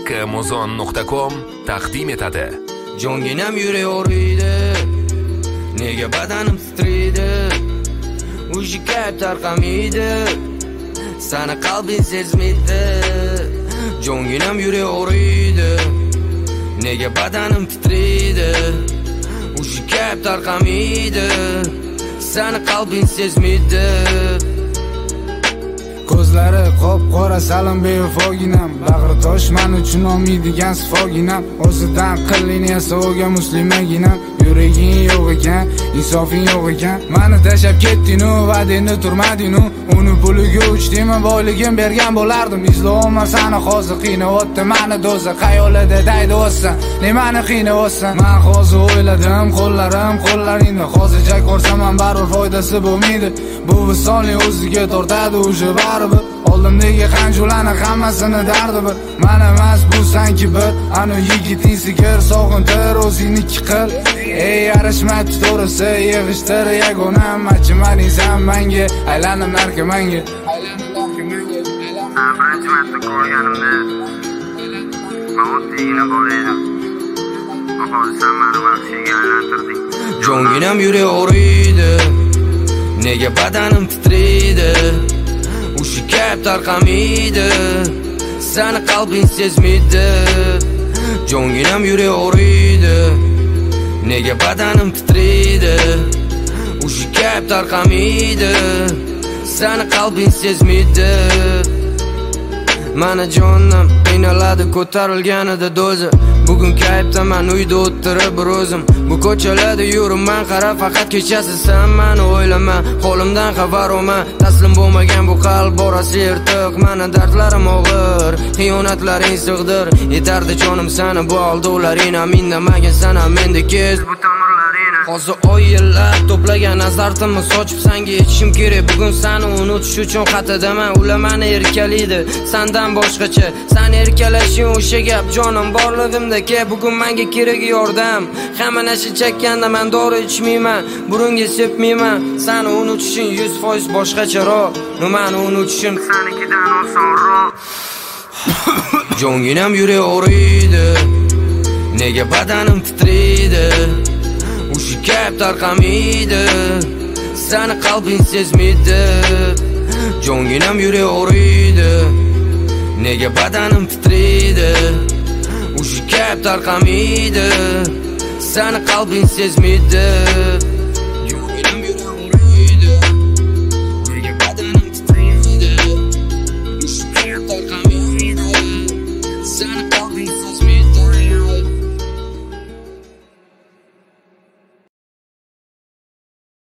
kmuzon.com taqdim etadi. Jonginam yurek o'riydi, nega badanim titraydi, uji kayb tarqamaydi, sani qalbing sezmaydi. Jonginam yurek o'riydi, nega badanim titraydi, uji kayb tarqamaydi, sani qalbing sezmaydi. Ko'zlari qop-qora salim bevafoginam, bag'ri tosh men uchun olmaydigan sifoginam, o'zidan qilin esa o'ga muslimaginam. Yuraging yo'q ekan, insofing yo'q ekan, meni tashlab ketding-u, va'dangni turmading-u, uni puliga uchdingmi, boyligim bergan bo'lardim. Izlayman seni hozir qiynayapti meni do'zax, xayolida daydi o'tsan, nimani qiynayapsan? Men hozir o'yladim, qo'llaringda hozircha ko'rsam ham baribir foydasi bo'lmaydi. Bu visolning o'ziga tortadi o'sha baribir. Oldimdagi qanjularni hammasini dardi bir. Men emas bu sanki bir, ana yigiting sigir sog'intir o'zingniki qil. Ey yarashmayapti to'g'risi, yig'ishtir yagona machimaning san menga, aylanib narkomanga. Birinchi marta ko'rganimda men oddiygina bola edim. Hozir sen meni vahshiyga aylantirding. Jonginam yurek o'riydi, nega badanim titraydi, ushi kayb tarqamaydi, sani qalbing sezmaydi. Jonginam yurek o'riydi, nega badanim titraydi, ushi kayb tarqamaydi, sani qalbing sezmaydi. Mana jonim qiynaladi ko'tarilganida do'zi, bugun kayfdaman uyda o'tirib bir o'zim. Bu ko'chalarda yuribman qarab, faqat kechasi sen meni o'ylama, qo'limdan xabar olma. Taslim bo'lmagan bu qalb borasi yirtiq, meni dardlarim og'ir, xiyonatlaring sig'dir. Yetardi jonim seni bu aldovlaring, indamagan sana menda kez Bu tomirlaringni hozir oy yillar to'plagan azartimni sochib senga yetishim kerak. Bugun seni unutish uchun xatadaman, ular meni erkalaydi sendan boshqacha. Sen erkalashing o'sha gap jonim borligimda ke, bugun menga kerak yordam. Hamma narsa chekkanda men dori ichmayman, burunga sepmayman. Seni unutishing 100% boshqacharoq, nimani unutishim senikidan osonroq. Jonginam yurek o'riydi, nega badanim titraydi, ushi kayb tarqamaydi, sani qalbing sezmaydi. Jonginam yurek o'riydi, nega badanim titraydi, ushi kayb tarqamaydi, sani qalbing sezmaydi. Jonginam yurek o'riydi, nega badanim titraydi, ushi kayb tarqamaydi, sani qalbing sezmaydi.